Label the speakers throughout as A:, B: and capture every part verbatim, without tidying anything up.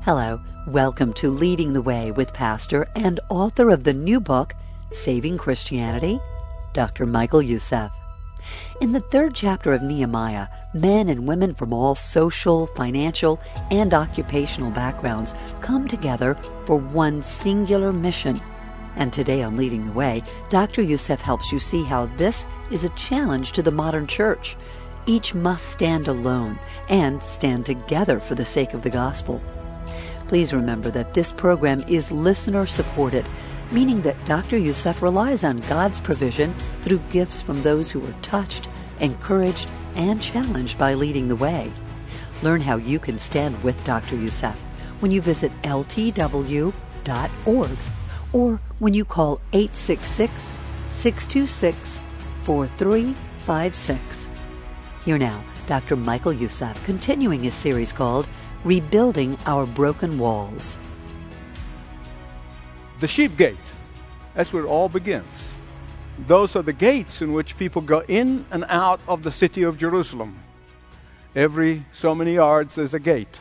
A: Hello, welcome to Leading the Way with pastor and author of the new book, Saving Christianity, Doctor Michael Youssef. In the third chapter of Nehemiah, men and women from all social, financial, and occupational backgrounds come together for one singular mission. And today on Leading the Way, Doctor Youssef helps you see how this is a challenge to the modern church. Each must stand alone and stand together for the sake of the gospel. Please remember that this program is listener-supported, meaning that Doctor Youssef relies on God's provision through gifts from those who are touched, encouraged, and challenged by Leading the Way. Learn how you can stand with Doctor Youssef when you visit L T W dot org or when you call eight six six, six two six, four three five six. Here now, Doctor Michael Youssef continuing his series called Rebuilding Our Broken Walls.
B: The sheep gate. That's where it all begins. Those are the gates in which people go in and out of the city of Jerusalem. Every so many yards there's a gate.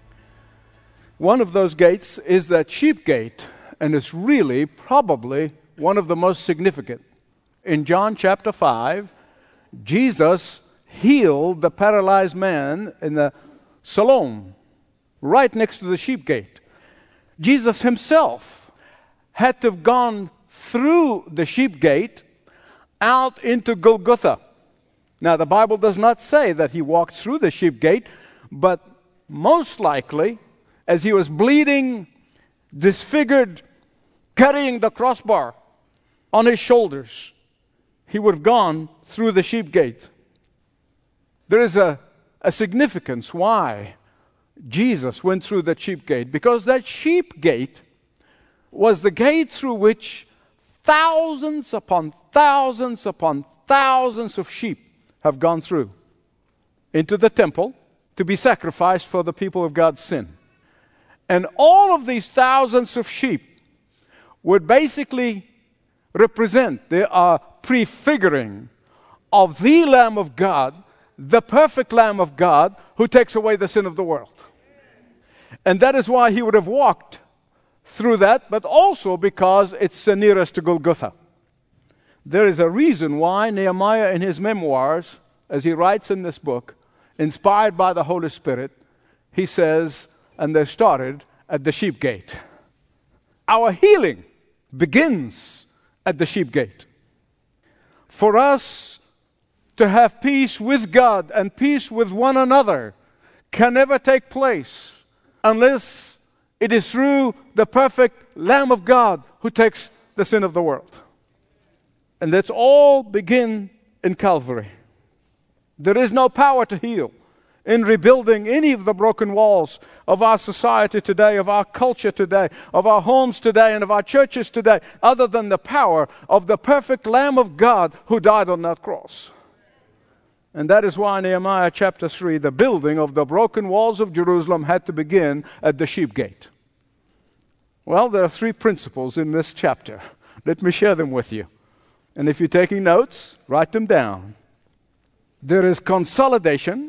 B: One of those gates is that sheep gate, and it's really probably one of the most significant. In John chapter five, Jesus healed the paralyzed man in the Siloam, right next to the sheep gate. Jesus himself had to have gone through the sheep gate out into Golgotha. Now, the Bible does not say that he walked through the sheep gate, but most likely, as he was bleeding, disfigured, carrying the crossbar on his shoulders, he would have gone through the sheep gate. There is a, a significance why Jesus went through the sheep gate, because that sheep gate was the gate through which thousands upon thousands upon thousands of sheep have gone through into the temple to be sacrificed for the people of God's sin. And all of these thousands of sheep would basically represent, they are prefiguring of the Lamb of God, the perfect Lamb of God who takes away the sin of the world. And that is why he would have walked through that, but also because it's the nearest to Golgotha. There is a reason why Nehemiah in his memoirs, as he writes in this book, inspired by the Holy Spirit, he says, and they started at the sheep gate. Our healing begins at the sheep gate. For us to have peace with God and peace with one another can never take place unless it is through the perfect Lamb of God who takes the sin of the world. And that's all begin in Calvary. There is no power to heal in rebuilding any of the broken walls of our society today, of our culture today, of our homes today, and of our churches today, other than the power of the perfect Lamb of God who died on that cross. And that is why Nehemiah chapter three, the building of the broken walls of Jerusalem had to begin at the sheep gate. Well, there are three principles in this chapter. Let me share them with you. And if you're taking notes, write them down. There is consolidation,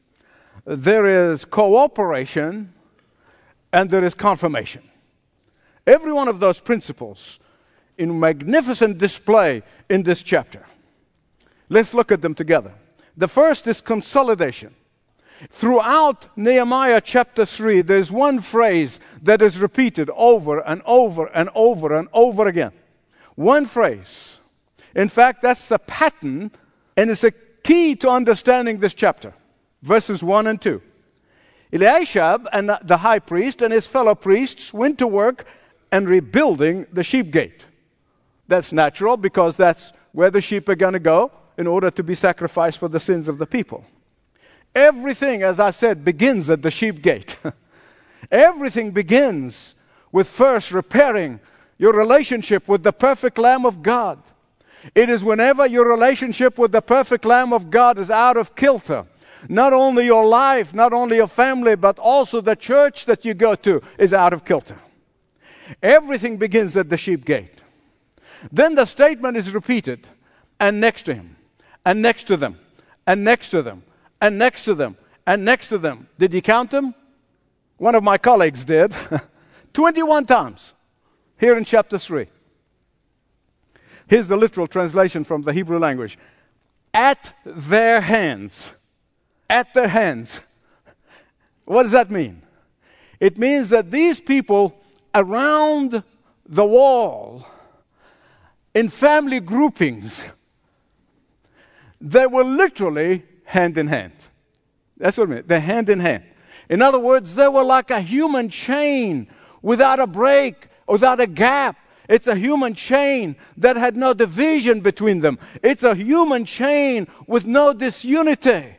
B: there is cooperation, and there is confirmation. Every one of those principles in magnificent display in this chapter. Let's look at them together. The first is consolidation. Throughout Nehemiah chapter three, there's one phrase that is repeated over and over and over and over again. One phrase. In fact, that's the pattern, and it's a key to understanding this chapter. Verses one and two. Eliashib and the high priest and his fellow priests went to work and rebuilding the sheep gate. That's natural because that's where the sheep are going to go in order to be sacrificed for the sins of the people. Everything, as I said, begins at the sheep gate. Everything begins with first repairing your relationship with the perfect Lamb of God. It is whenever your relationship with the perfect Lamb of God is out of kilter, not only your life, not only your family, but also the church that you go to is out of kilter. Everything begins at the sheep gate. Then the statement is repeated, and next to him, and next to them, and next to them, and next to them, and next to them. Did you count them? One of my colleagues did. twenty-one times. Here in chapter three. Here's the literal translation from the Hebrew language. At their hands. At their hands. What does that mean? It means that these people around the wall, in family groupings, they were literally hand in hand. That's what I mean. They're hand in hand. In other words, they were like a human chain without a break, without a gap. It's a human chain that had no division between them. It's a human chain with no disunity.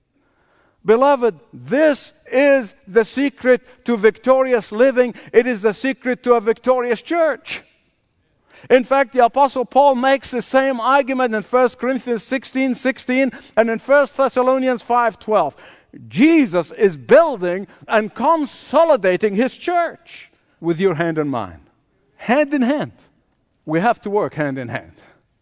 B: Beloved, this is the secret to victorious living. It is the secret to a victorious church. In fact, the Apostle Paul makes the same argument in First Corinthians sixteen sixteen and in First Thessalonians five twelve. Jesus is building and consolidating His church with your hand in mine. Hand in hand. We have to work hand in hand.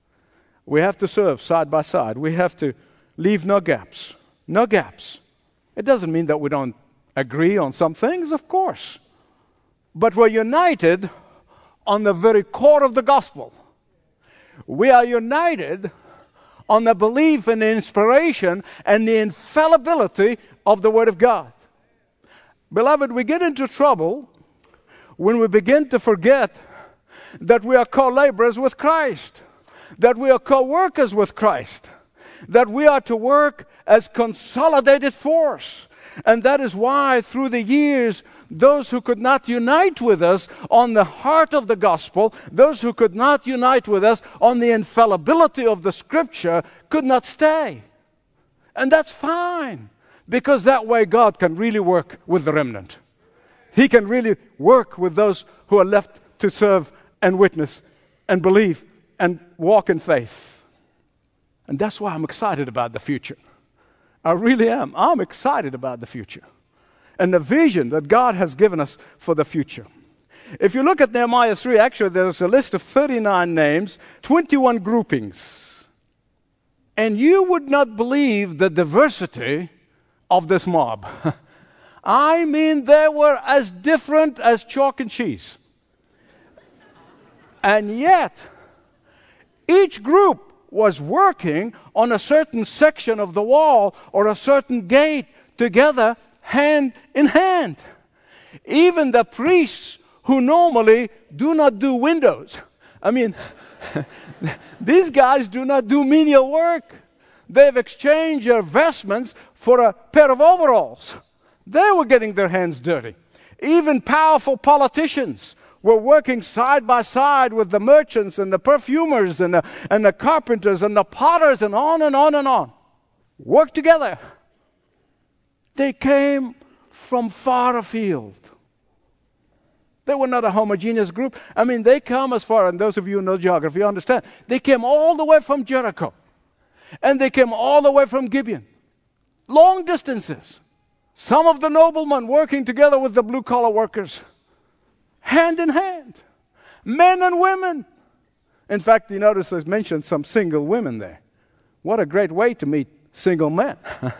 B: We have to serve side by side. We have to leave no gaps. No gaps. It doesn't mean that we don't agree on some things, of course. But we're united on the very core of the gospel. We are united on the belief and the inspiration and the infallibility of the Word of God. Beloved, we get into trouble when we begin to forget that we are co-laborers with Christ, that we are co-workers with Christ, that we are to work as consolidated force. And that is why through the years, those who could not unite with us on the heart of the gospel, those who could not unite with us on the infallibility of the Scripture could not stay. And that's fine, because that way God can really work with the remnant. He can really work with those who are left to serve and witness and believe and walk in faith. And that's why I'm excited about the future. I really am. I'm excited about the future and the vision that God has given us for the future. If you look at Nehemiah three, actually there's a list of thirty-nine names, twenty-one groupings. And you would not believe the diversity of this mob. I mean, they were as different as chalk and cheese. And yet, each group was working on a certain section of the wall or a certain gate together, hand in hand. Even the priests who normally do not do windows. I mean, these guys do not do menial work. They've exchanged their vestments for a pair of overalls. They were getting their hands dirty. Even powerful politicians were working side by side with the merchants and the perfumers and the, and the carpenters and the potters and on and on and on. Work together. They came from far afield. They were not a homogeneous group. I mean, they come as far, and those of you who know geography understand, they came all the way from Jericho. And they came all the way from Gibeon. Long distances. Some of the noblemen working together with the blue-collar workers. Hand in hand. Men and women. In fact, you notice I've mentioned some single women there. What a great way to meet single men.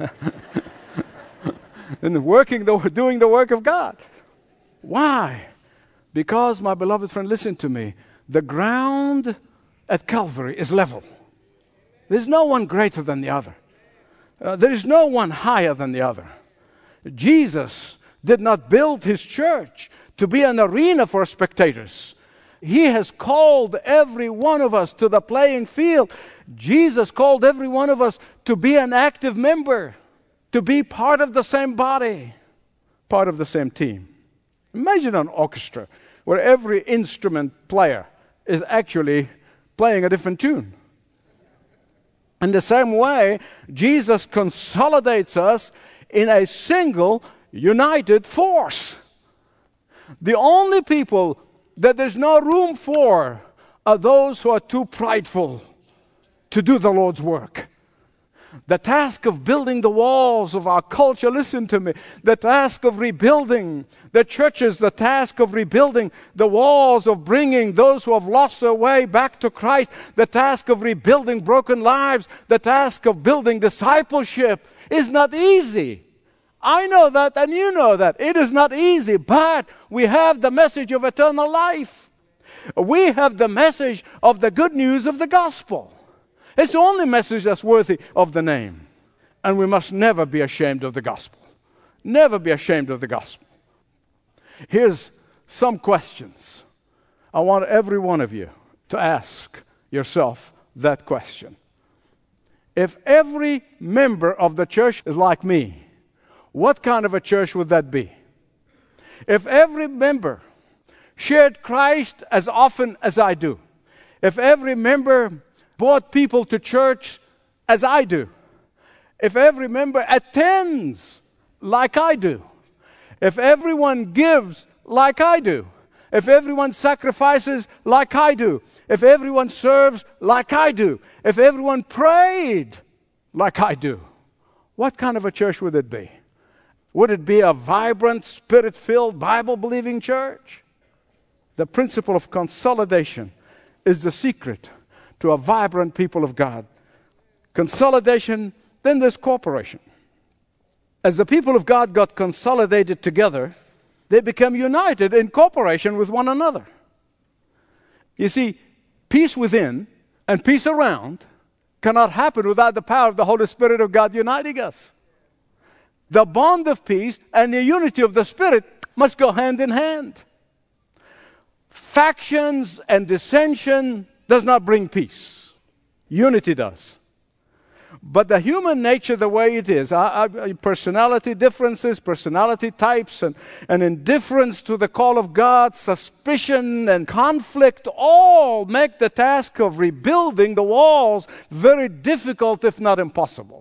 B: And working, the, doing the work of God. Why? Because, my beloved friend, listen to me. The ground at Calvary is level. There's no one greater than the other. Uh, there is no one higher than the other. Jesus did not build His church to be an arena for spectators. He has called every one of us to the playing field. Jesus called every one of us to be an active member, to be part of the same body, part of the same team. Imagine an orchestra where every instrument player is actually playing a different tune. In the same way, Jesus consolidates us in a single, united force. The only people that there's no room for are those who are too prideful to do the Lord's work. The task of building the walls of our culture, listen to me, the task of rebuilding the churches, the task of rebuilding the walls, of bringing those who have lost their way back to Christ, the task of rebuilding broken lives, the task of building discipleship is not easy. I know that and you know that. It is not easy, but we have the message of eternal life. We have the message of the good news of the gospel. It's the only message that's worthy of the name. And we must never be ashamed of the gospel. Never be ashamed of the gospel. Here's some questions. I want every one of you to ask yourself that question. If every member of the church is like me, what kind of a church would that be? If every member shared Christ as often as I do, if every member brought people to church as I do, if every member attends like I do, if everyone gives like I do, if everyone sacrifices like I do, if everyone serves like I do, if everyone prayed like I do, what kind of a church would it be? Would it be a vibrant, spirit-filled, Bible-believing church? The principle of consolidation is the secret to a vibrant people of God. Consolidation, then there's cooperation. As the people of God got consolidated together, they became united in cooperation with one another. You see, peace within and peace around cannot happen without the power of the Holy Spirit of God uniting us. The bond of peace and the unity of the Spirit must go hand in hand. Factions and dissension does not bring peace. Unity does. But the human nature, the way it is, uh, uh, personality differences, personality types, and, and indifference to the call of God, suspicion and conflict, all make the task of rebuilding the walls very difficult, if not impossible.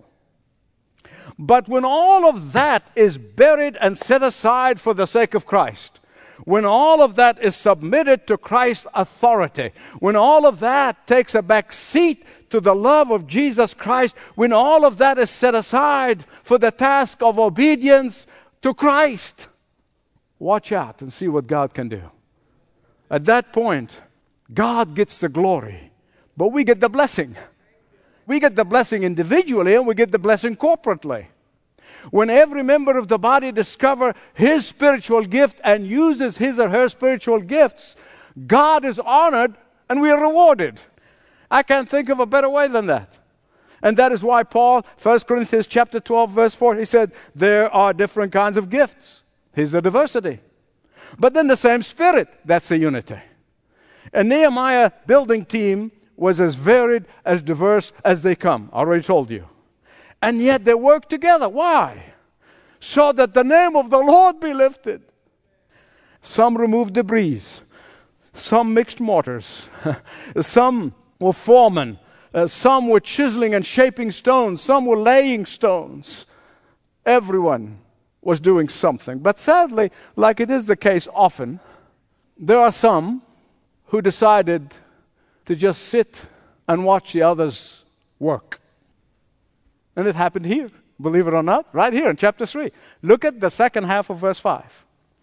B: But when all of that is buried and set aside for the sake of Christ, when all of that is submitted to Christ's authority, when all of that takes a back seat to the love of Jesus Christ, when all of that is set aside for the task of obedience to Christ, watch out and see what God can do. At that point, God gets the glory, but we get the blessing. We get the blessing individually and we get the blessing corporately. When every member of the body discovers his spiritual gift and uses his or her spiritual gifts, God is honored and we are rewarded. I can't think of a better way than that. And that is why Paul, First Corinthians chapter twelve, verse four, he said, there are different kinds of gifts. Here's the diversity. But then the same Spirit, that's the unity. And Nehemiah building team was as varied, as diverse as they come. I already told you. And yet they work together. Why? So that the name of the Lord be lifted. Some removed debris. Some mixed mortars. Some were foremen. Uh, some were chiseling and shaping stones. Some were laying stones. Everyone was doing something. But sadly, like it is the case often, there are some who decided to just sit and watch the others work. And it happened here, believe it or not, right here in chapter three. Look at the second half of verse five.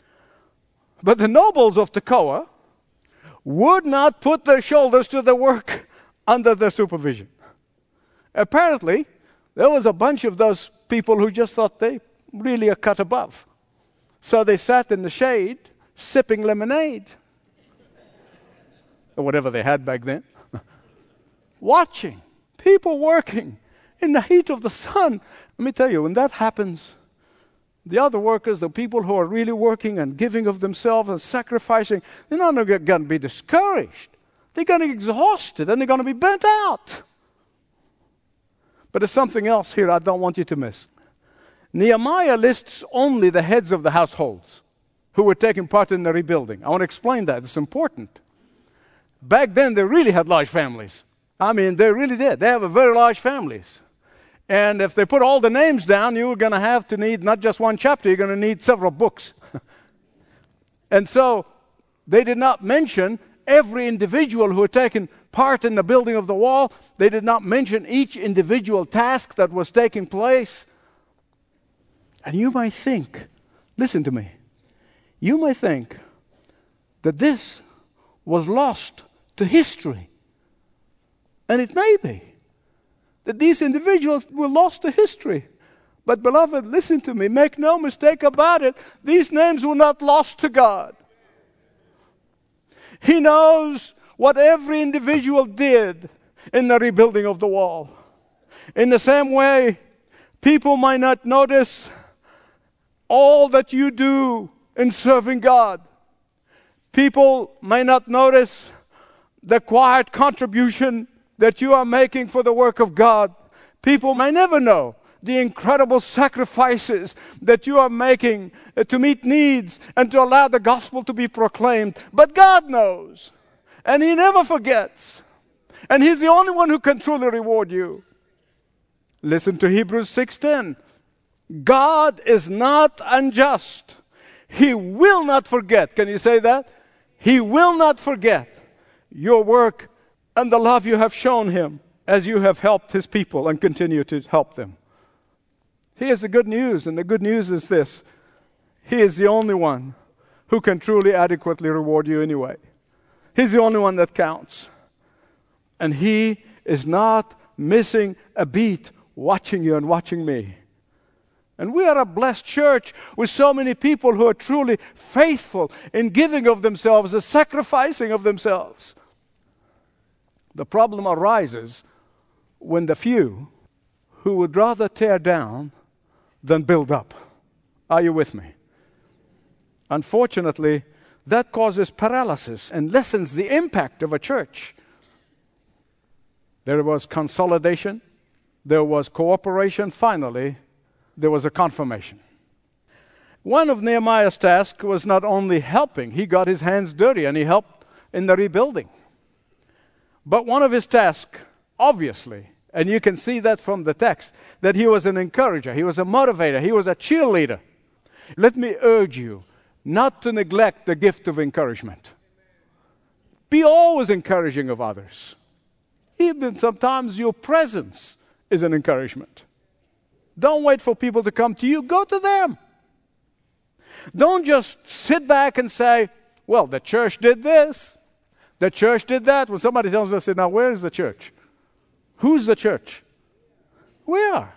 B: But the nobles of Tekoa would not put their shoulders to the work under their supervision. Apparently, there was a bunch of those people who just thought they really are cut above. So they sat in the shade, sipping lemonade, or whatever they had back then, watching people working in the heat of the sun. Let me tell you, when that happens, the other workers, the people who are really working and giving of themselves and sacrificing, they're not going to be discouraged. They're going to be exhausted and they're going to be burnt out. But there's something else here I don't want you to miss. Nehemiah lists only the heads of the households who were taking part in the rebuilding. I want to explain that. It's important. Back then, they really had large families. I mean, they really did. They have a very large families. And if they put all the names down, you were going to have to need not just one chapter, you're going to need several books. And so they did not mention every individual who had taken part in the building of the wall. They did not mention each individual task that was taking place. And you might think, listen to me, you might think that this was lost to history. And it may be that these individuals were lost to history. But beloved, listen to me. Make no mistake about it. These names were not lost to God. He knows what every individual did in the rebuilding of the wall. In the same way, people might not notice all that you do in serving God. People may not notice the quiet contribution that you are making for the work of God. People may never know the incredible sacrifices that you are making to meet needs and to allow the gospel to be proclaimed. But God knows, and He never forgets. And He's the only one who can truly reward you. Listen to Hebrews six ten. God is not unjust. He will not forget. Can you say that? He will not forget your work and the love you have shown Him as you have helped His people and continue to help them. Here's the good news, and the good news is this. He is the only one who can truly adequately reward you anyway. He's the only one that counts. And He is not missing a beat watching you and watching me. And we are a blessed church with so many people who are truly faithful in giving of themselves, the sacrificing of themselves. The problem arises when the few who would rather tear down than build up. Are you with me? Unfortunately, that causes paralysis and lessens the impact of a church. There was consolidation. There was cooperation. Finally, there was a confirmation. One of Nehemiah's tasks was not only helping. He got his hands dirty and he helped in the rebuilding. But one of his tasks, obviously, and you can see that from the text, that he was an encourager, he was a motivator, he was a cheerleader. Let me urge you not to neglect the gift of encouragement. Be always encouraging of others. Even sometimes your presence is an encouragement. Don't wait for people to come to you. Go to them. Don't just sit back and say, well, the church did this. The church did that. When somebody tells us, I say, now where is the church? Who's the church? We are.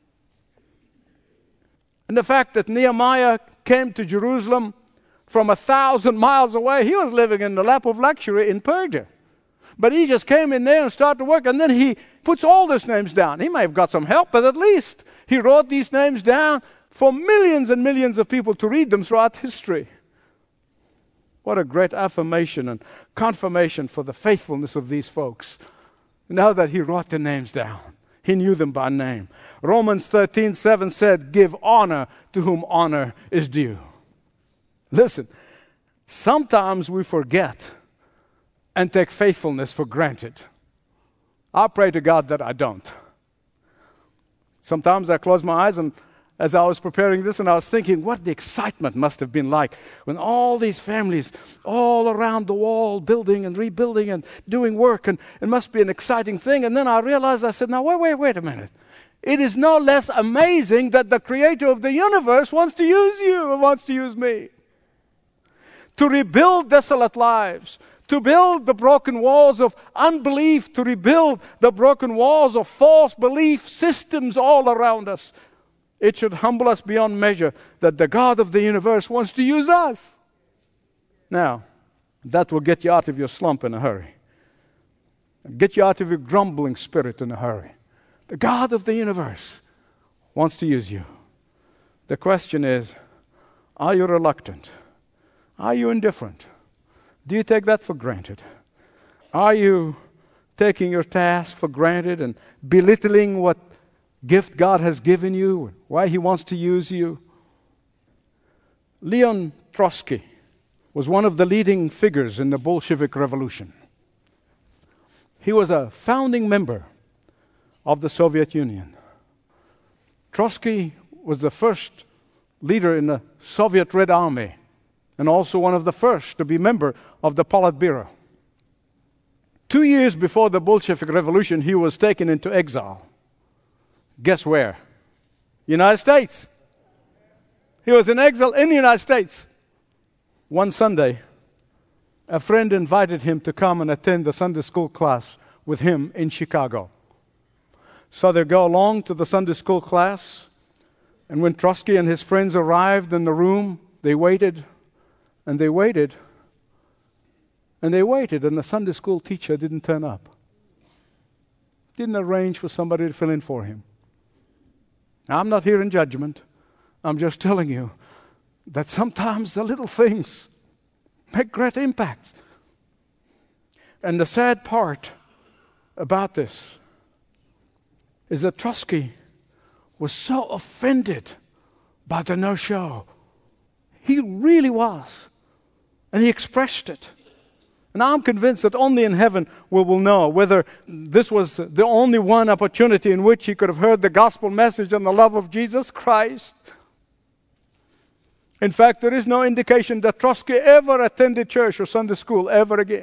B: And the fact that Nehemiah came to Jerusalem from a thousand miles away, he was living in the lap of luxury in Persia. But he just came in there and started to work, and then he puts all these names down. He may have got some help, but at least he wrote these names down for millions and millions of people to read them throughout history. What a great affirmation and confirmation for the faithfulness of these folks. Now that he wrote the names down, he knew them by name. Romans thirteen seven said, give honor to whom honor is due. Listen, sometimes we forget and take faithfulness for granted. I pray to God that I don't. Sometimes I close my eyes, and as I was preparing this, and I was thinking what the excitement must have been like when all these families all around the wall building and rebuilding and doing work, and it must be an exciting thing. And then I realized, I said, now wait, wait, wait a minute. It is no less amazing that the creator of the universe wants to use you and wants to use me to rebuild desolate lives, to build the broken walls of unbelief, to rebuild the broken walls of false belief systems all around us. It should humble us beyond measure that the God of the universe wants to use us. Now, that will get you out of your slump in a hurry. Get you out of your grumbling spirit in a hurry. The God of the universe wants to use you. The question is, are you reluctant? Are you indifferent? Do you take that for granted? Are you taking your task for granted and belittling what gift God has given you, why He wants to use you? Leon Trotsky was one of the leading figures in the Bolshevik Revolution. He was a founding member of the Soviet Union. Trotsky was the first leader in the Soviet Red Army and also one of the first to be member of the Politburo. Two years before the Bolshevik Revolution, he was taken into exile. Guess where? United States. He was in exile in the United States. One Sunday, a friend invited him to come and attend the Sunday school class with him in Chicago. So they go along to the Sunday school class. And when Trotsky and his friends arrived in the room, they waited, and they waited, and they waited, and the Sunday school teacher didn't turn up. Didn't arrange for somebody to fill in for him. Now, I'm not here in judgment. I'm just telling you that sometimes the little things make great impacts. And the sad part about this is that Trotsky was so offended by the no-show. He really was. And he expressed it. And I'm convinced that only in heaven we will know whether this was the only one opportunity in which he could have heard the gospel message and the love of Jesus Christ. In fact, there is no indication that Trotsky ever attended church or Sunday school ever again.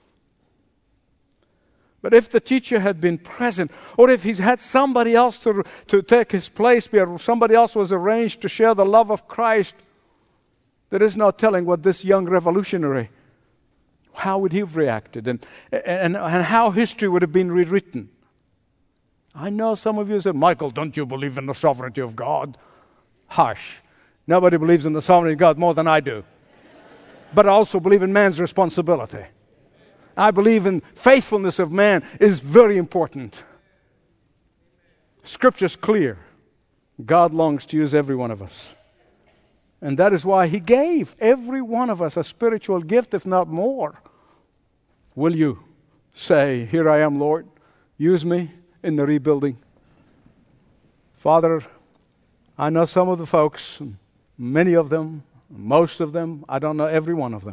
B: But if the teacher had been present, or if he's had somebody else to, to take his place, or somebody else was arranged to share the love of Christ, there is no telling what this young revolutionary, how would he have reacted, and, and, and how history would have been rewritten. I know some of you said, Michael, don't you believe in the sovereignty of God? Hush. Nobody believes in the sovereignty of God more than I do. But I also believe in man's responsibility. I believe in faithfulness of man is very important. Scripture's clear. God longs to use every one of us. And that is why He gave every one of us a spiritual gift, if not more. Will you say, here I am, Lord, use me in the rebuilding? Father, I know some of the folks, many of them, most of them, I don't know every one of them.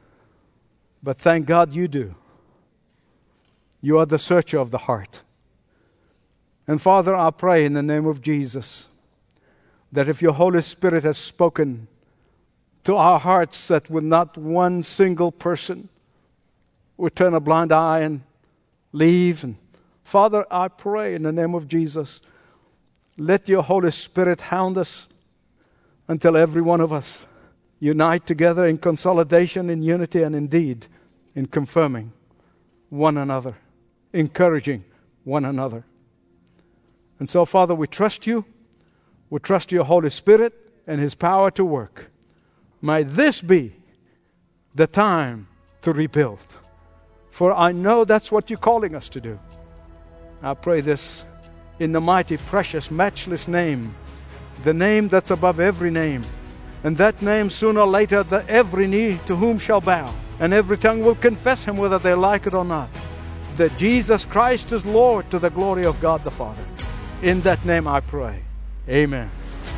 B: But thank God you do. You are the searcher of the heart. And Father, I pray in the name of Jesus that if your Holy Spirit has spoken to our hearts, that with not one single person would turn a blind eye and leave. And Father, I pray in the name of Jesus, let your Holy Spirit hound us until every one of us unite together in consolidation, in unity, and indeed in confirming one another, encouraging one another. And so, Father, we trust you. We trust your Holy Spirit and His power to work. May this be the time to rebuild. For I know that's what you're calling us to do. I pray this in the mighty, precious, matchless name, the name that's above every name. And that name, sooner or later, the every knee to whom shall bow, and every tongue will confess Him whether they like it or not, that Jesus Christ is Lord, to the glory of God the Father. In that name I pray. Amen.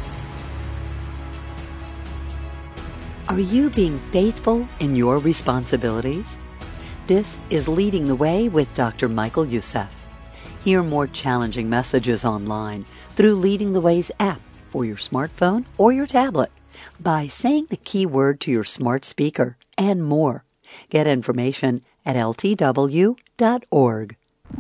A: Are you being faithful in your responsibilities? This is Leading the Way with Doctor Michael Youssef. Hear more challenging messages online through Leading the Way's app for your smartphone or your tablet by saying the keyword to your smart speaker and more. Get information at L T W dot org.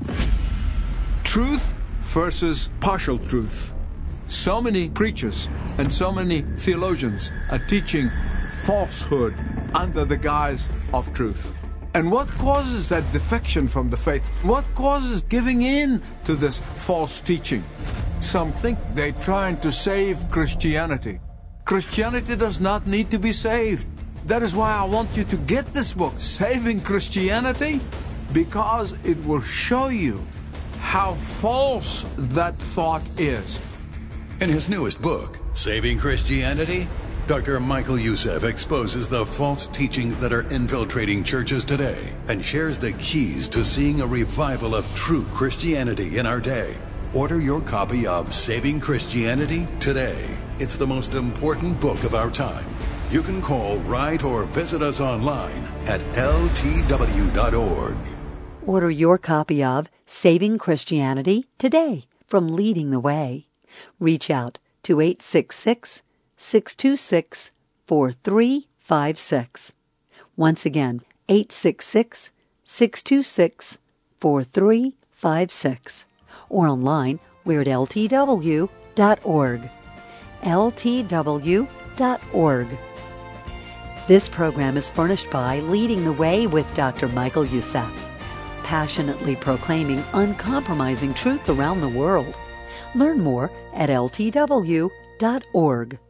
C: Truth versus partial truth. So many preachers and so many theologians are teaching falsehood under the guise of truth. And what causes that defection from the faith? What causes giving in to this false teaching? Some think they're trying to save Christianity. Christianity does not need to be saved. That is why I want you to get this book, Saving Christianity, because it will show you how false that thought is.
D: In his newest book, Saving Christianity, Doctor Michael Youssef exposes the false teachings that are infiltrating churches today and shares the keys to seeing a revival of true Christianity in our day. Order your copy of Saving Christianity today. It's the most important book of our time. You can call, write, or visit us online at L T W dot org.
A: Order your copy of Saving Christianity today from Leading the Way. Reach out to eight six six, six two six, four three five six. Once again, eight six six, six two six, four three five six. Or online, we're at L T W dot org. L T W dot org. This program is furnished by Leading the Way with Doctor Michael Youssef, passionately proclaiming uncompromising truth around the world. Learn more at L T W dot org.